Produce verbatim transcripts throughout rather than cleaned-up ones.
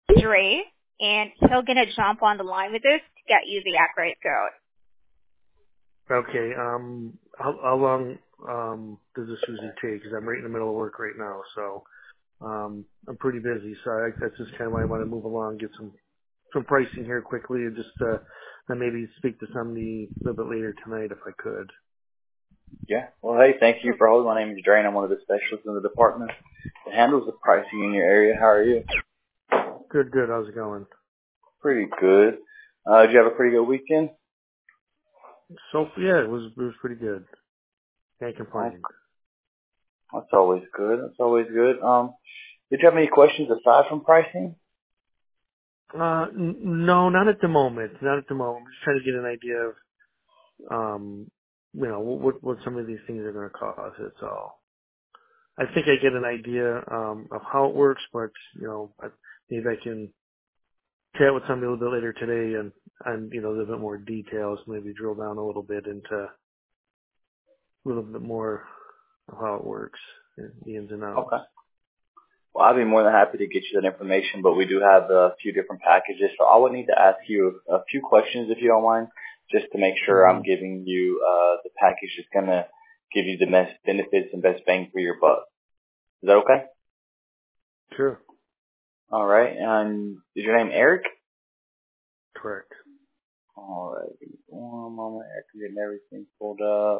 Dre, and he'll gonna jump on the line with us to get you the accurate code. Okay. Um, how, how long um does this usually take? Because I'm right in the middle of work right now, so um I'm pretty busy. So I, that's just kind of why I want to move along, get some some pricing here quickly, and just uh, then maybe speak to somebody a little bit later tonight if I could. Yeah. Well, hey, thank you for holding. My name is Dre, and I'm one of the specialists in the department that handles the pricing in your area. How are you? Good, good. How's it going? Pretty good. Uh, did you have a pretty good weekend? So yeah, it was it was pretty good. Can't Oh, complain. that's always good. That's always good. Um, did you have any questions aside from pricing? Uh, n- no, not at the moment. Not at the moment. I'm just trying to get an idea of um, you know, what what some of these things are going to cost. That's all. I think I get an idea um of how it works, but you know, I, maybe I can chat with somebody a little bit later today and and you know, a little bit more details. Maybe drill down a little bit into a little bit more of how it works, the ins and outs. Okay. Well, I'd be more than happy to get you that information, but we do have a few different packages. So I would need to ask you a few questions, if you don't mind, just to make sure Mm-hmm. I'm giving you uh, the package that's going to give you the best benefits and best bang for your buck. Is that okay? Sure. All right. And is your name Eric? Correct. All right. Give me one moment. Eric, I'm getting everything pulled up.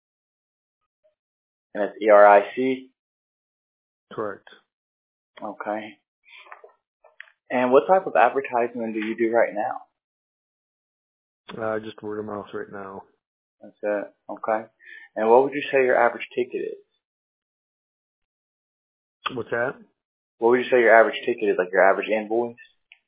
And that's E R I C? Correct. Okay. And what type of advertisement do you do right now? Uh, just word of mouth right now. That's it. Okay. And what would you say your average ticket is? What's that? What would you say your average ticket is, like your average invoice?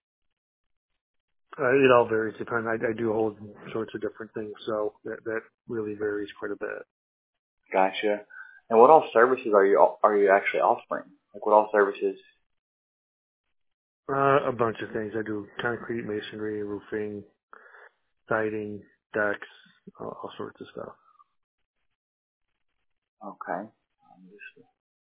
Uh, it all varies. Depending, I, I do hold sorts of different things, so that that really varies quite a bit. Gotcha. And what all services are you are you actually offering? Like what all services? Uh, a bunch of things. I do concrete, masonry, roofing, siding, decks, all, all sorts of stuff. Okay. Um, just-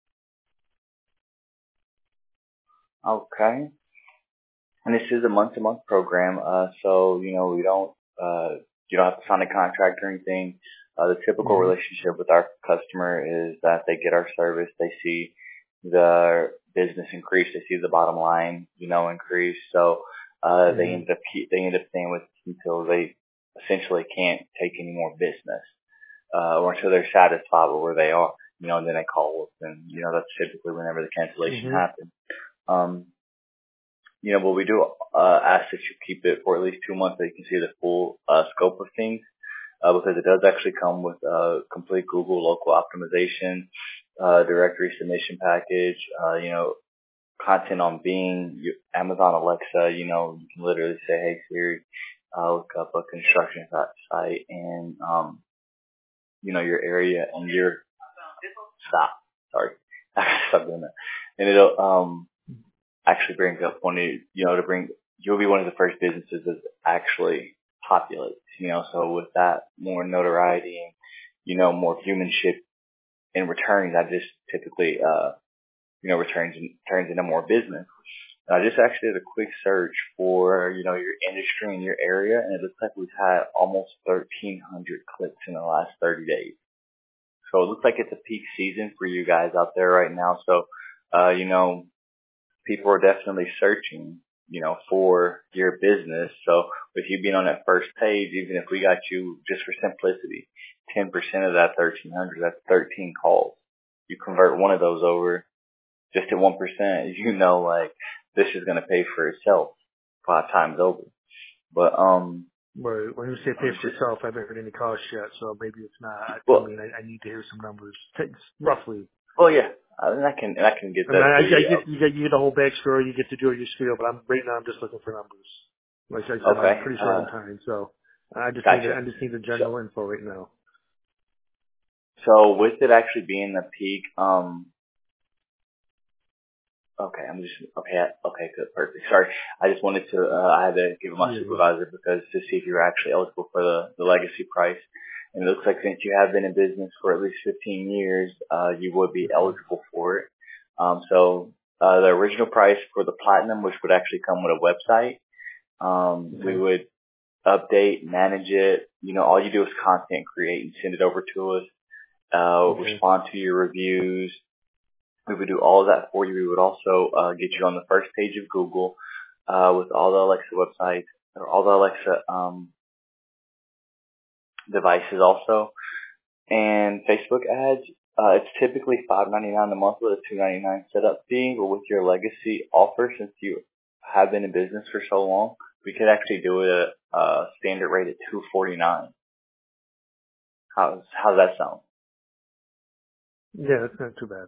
Okay. And this is a month-to-month program, uh, so you know we don't uh, you don't have to sign a contract or anything. Uh, the typical hmm relationship with our customer is that they get our service, they see the business increase, they see the bottom line, you know, increase. So uh, they hmm end up keep, they end up staying with us until they essentially can't take any more business, uh, or until they're satisfied with where they are. You know, and then they call us, and you know that's typically whenever the cancellation hmm happens. Um, you know, but we do uh, ask that you keep it for at least two months so you can see the full uh, scope of things, uh, because it does actually come with uh, complete Google local optimization, uh, directory submission package, uh, you know, content on Bing, you- Amazon Alexa. You know, you can literally say, "Hey Siri, uh, look up a construction site," and um, you know, your area and your stop. Sorry, I gotta stop doing that. And it'll um actually brings up one of, you know, to bring, you'll be one of the first businesses that actually populates, you know, so with that more notoriety and, you know, more humanship in return, that just typically, uh, you know, returns, turns into more business. And I just actually did a quick search for, you know, your industry and your area, and it looks like we've had almost thirteen hundred clicks in the last thirty days. So it looks like it's a peak season for you guys out there right now. So, uh, you know, people are definitely searching, you know, for your business. So with you being on that first page, even if we got you, just for simplicity, ten percent of that thirteen hundred, that's thirteen calls. You convert one of those over just at one percent, you know, like this is going to pay for itself five times over. But, um, But when you say I'm pay for just, itself, I haven't heard any costs yet, so maybe it's not. I I well, mean, I, I need to hear some numbers, Takes roughly. well, yeah, I, mean, I can, I can get I mean, that I, to I you. get you get you get the whole backstory, you get to do your spiel, but I'm right now I'm just looking for numbers. Like I said, I'm Okay. pretty short Uh, on time, so I just need gotcha. I just need the So, general info right now. so with it actually being the peak, um, okay, I'm just, okay, okay, good, perfect. Sorry, I just wanted to, uh, I had to give my Yeah, yeah. supervisor because to see if you were actually eligible for the, the legacy price. And it looks like since you have been in business for at least fifteen years, uh, you would be hmm eligible for it. Um, so, uh, the original price for the platinum, which would actually come with a website. Um, Okay. we would update, manage it. You know, all you do is content create and send it over to us. Uh, Okay. respond to your reviews. We would do all of that for you. We would also uh, get you on the first page of Google uh, with all the Alexa websites or all the Alexa um, devices also. And Facebook ads, uh, it's typically five ninety-nine a month with a two ninety-nine setup fee. But with your legacy offer, since you have been in business for so long, we could actually do it at a standard rate at two forty-nine. How's how's that sound? Yeah, that's not too bad.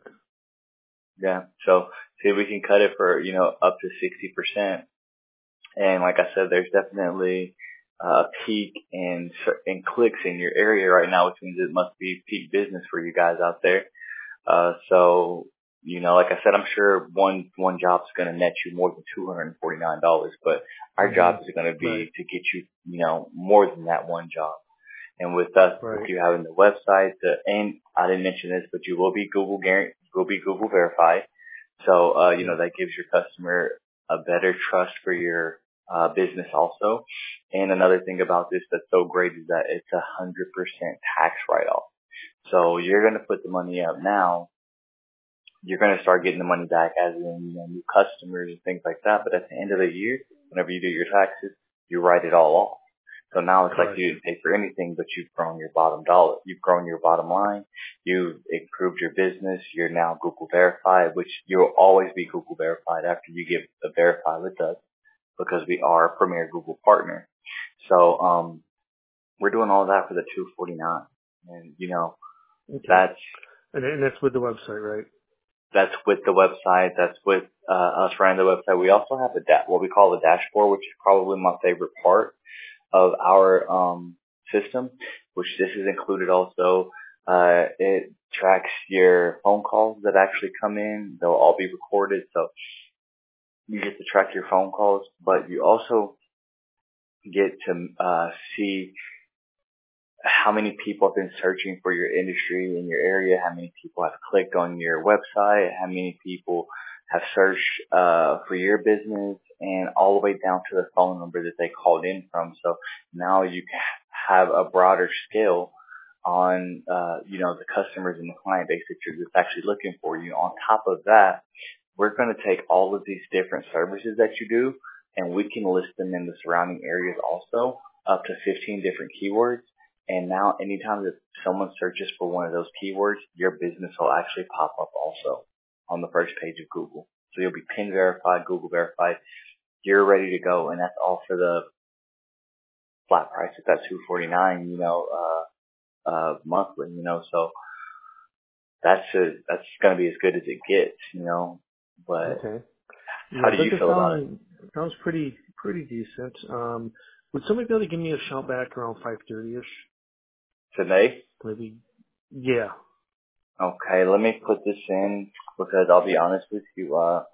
Yeah. So see if we can cut it for, you know, up to sixty percent. And like I said, there's definitely a peak in in clicks in your area right now, which means it must be peak business for you guys out there. Uh, so, you know, like I said, I'm sure one one job's going to net you more than two hundred forty-nine dollars, but our Mm-hmm. job is going to be Right. to get you, you know, more than that one job. And with us, Right. with you having the website, the, and I didn't mention this, but you will be Google guarantee, will be Google verified. So, uh, you know, that gives your customer a better trust for your uh, business also. And another thing about this that's so great is that it's a hundred percent tax write-off. So you're going to put the money up now. You're going to start getting the money back as in, you know, new customers and things like that. But at the end of the year, whenever you do your taxes, you write it all off. So now it's Correct. like you didn't pay for anything, but you've grown your bottom dollar. You've grown your bottom line. You've improved your business. You're now Google verified, which you'll always be Google verified after you get a verify with us because we are a premier Google partner. So, um, we're doing all that for the two forty-nine. And, you know, Okay. that's, And, and that's with the website, right? that's with the website. That's with, uh, us running the website. We also have a da- what we call the dashboard, which is probably my favorite part of our um system, which this is included also. Uh, it tracks your phone calls that actually come in. They'll all be recorded, so you get to track your phone calls, but you also get to uh see how many people have been searching for your industry in your area, how many people have clicked on your website, how many people have searched uh for your business, and all the way down to the phone number that they called in from. So now you can have a broader scale on uh you know the customers and the client base that you're that's actually looking for you. On top of that, we're going to take all of these different services that you do, and we can list them in the surrounding areas also, up to fifteen different keywords. And now anytime that someone searches for one of those keywords, your business will actually pop up also on the first page of Google. So you'll be pin verified, Google verified. You're ready to go. And that's all for the flat price at that two forty-nine, you know, uh, uh, monthly, you know, so that's a, that's going to be as good as it gets, you know, but Okay. how Yeah, do you that feel about it? sounds, sounds pretty, pretty decent. Um, would somebody be able to give me a shout back around five thirty-ish? Today? Maybe. Yeah. Okay, let me put this in because I'll be honest with you, uh,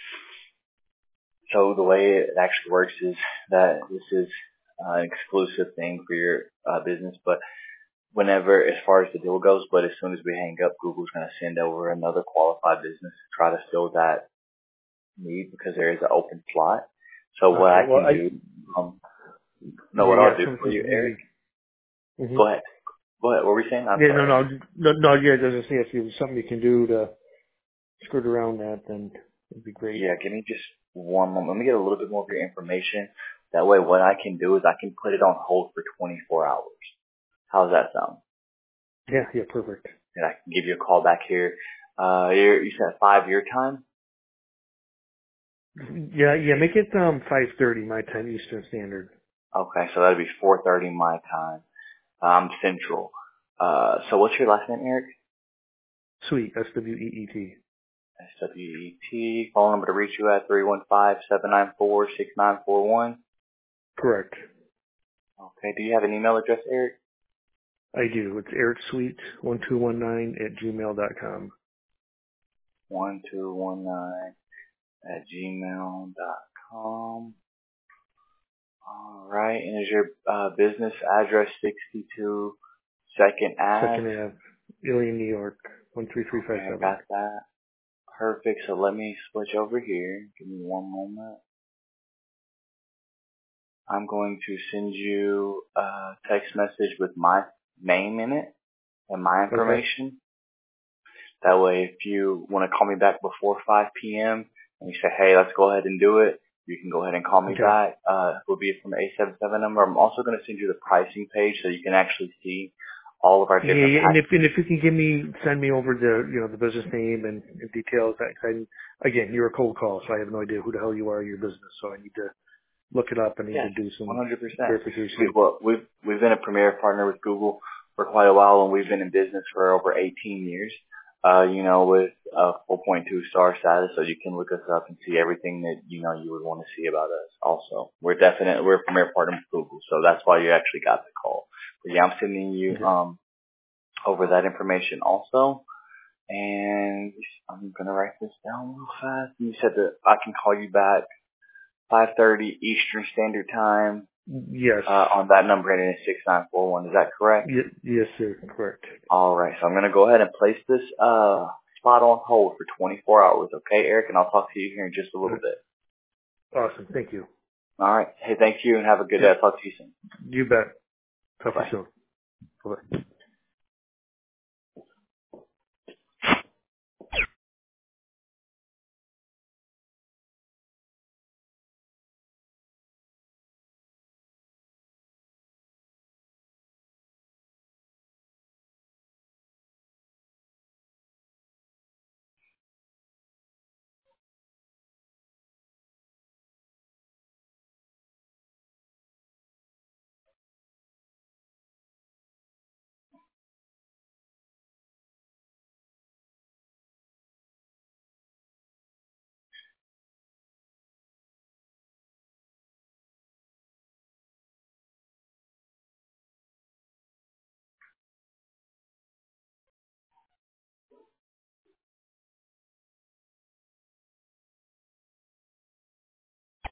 so the way it actually works is that this is uh, an exclusive thing for your uh, business, but whenever, as far as the deal goes, but as soon as we hang up, Google's going to send over another qualified business to try to fill that need because there is an open slot. So what Okay. I Well, can I, do, um, no, yeah, what I'll yeah, do some for you, maybe. Eric, Mm-hmm. go ahead. Go ahead. What were you saying? I'm Yeah, no, sorry. no, no, no, yeah, it doesn't see if there's something you can do to skirt around that, then it'd be great. Yeah, give me just one moment. Let me get a little bit more of your information. That way what I can do is I can put it on hold for twenty-four hours. How's that sound? Yeah, yeah, perfect. And I can give you a call back here. Uh, you're, you said five your time? Yeah, yeah, make it um five thirty my time, Eastern Standard. Okay, so that'd be four thirty my time. Um, Central. Uh, so what's your last name, Eric? Sweet, S W E E T. S W E T. Phone number to reach you at three one five, seven nine four, six nine four one. Correct. Okay, do you have an email address, Eric? I do. It's Eric Sweet one two one nine at gmail dot com. one two one nine at gmail dot com. Alright, and is your uh, business address sixty-two Second Ave? Second Ave, Ilion, New York, one three three five Okay, I seven. got that. Perfect. So let me switch over here. Give me one moment. I'm going to send you a text message with my name in it and my information. Okay. That way, if you want to call me back before five p.m. and you say, hey, let's go ahead and do it, you can go ahead and call me okay. back. Uh, it will be from the eight seven seven number. I'm also going to send you the pricing page so you can actually see all of our different. Yeah, yeah. And if and if you can give me, send me over the you know the business name and, and details. I, I, again, you're a cold call, so I have no idea who the hell you are, your business. So I need to look it up. I need yes, to do some one hundred percent verification. We've, well, we've we've been a premier partner with Google for quite a while, and we've been in business for over eighteen years. Uh, you know, with a four point two star status, so you can look us up and see everything that, you know, you would want to see about us also. We're definitely, we're a premier partner with Google, so that's why you actually got the call. But yeah, I'm sending you, mm-hmm. um, over that information also. And I'm going to write this down real fast. You said that I can call you back five thirty Eastern Standard Time. Yes. Uh, on that number ending in six nine four one. Is that correct? Y- yes, sir. Correct. All right. So I'm going to go ahead and place this uh, spot on hold for twenty-four hours. Okay, Eric? And I'll talk to you here in just a little bit. Awesome. Thank you. All right. Hey, thank you and have a good day. I'll talk to you soon. You bet. Talk Bye-bye. to you soon. Bye-bye.